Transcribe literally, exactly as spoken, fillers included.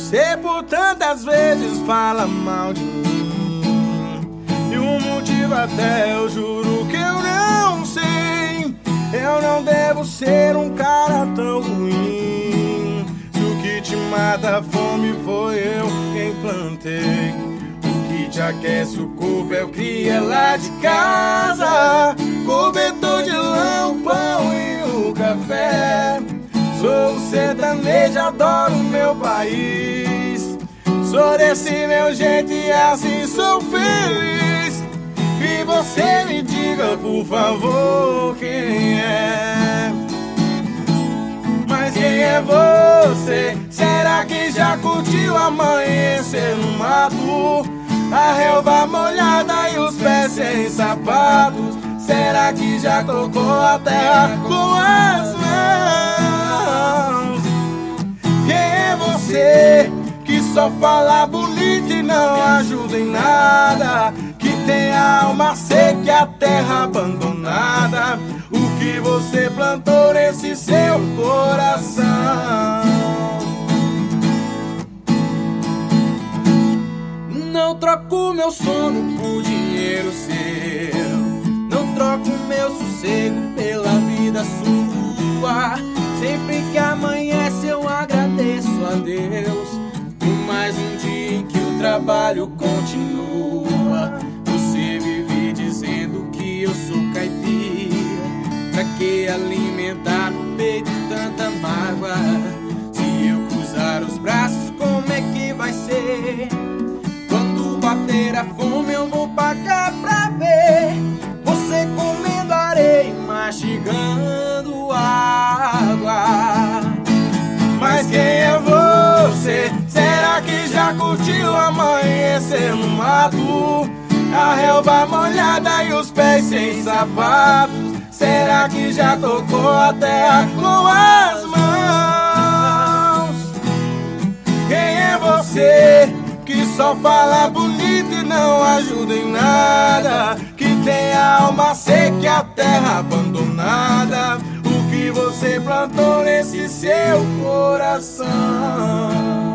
Você por tantas vezes fala mal de mim, e o motivo até eu juro que eu não sei. Eu não devo ser um cara tão ruim. Se o que te mata a fome foi eu quem plantei, o que te aquece o corpo eu criei lá de casa. Cobertor de lã, o pão e o café. Sou sertanejo, adoro o meu país. Sou desse meu jeito e assim sou feliz. E você me diga, por favor, quem é? Mas quem é você? Será que já curtiu amanhecer no mato? A relva molhada e os pés sem sapatos. Será que já colocou a terra com as mãos? Quem é você que só fala bonito e não ajuda em nada? Que tem a alma seca e a terra abandonada. O que você plantou nesse seu coração? Não troco meu sono por dinheiro seu, não troco meu sossego pela vida sua. Sempre que amanhece eu agradeço a Deus por mais um dia em que o trabalho continua. Você vive dizendo que eu sou caipira, pra que alimentar no peito tanta mágoa? Se eu cruzar os braços, como é que vai ser? Quando bater a fome eu vou pagar pra ver você comendo areia e mastigando água. Mas quem é você? Será que já curtiu amanhecer no mato? A relva molhada e os pés sem sapatos. Será que já tocou a terra com as mãos? Quem é você que só fala bonito e não ajuda em nada? Que tem a alma seca e a terra abandonada. O que você plantou nesse seu coração?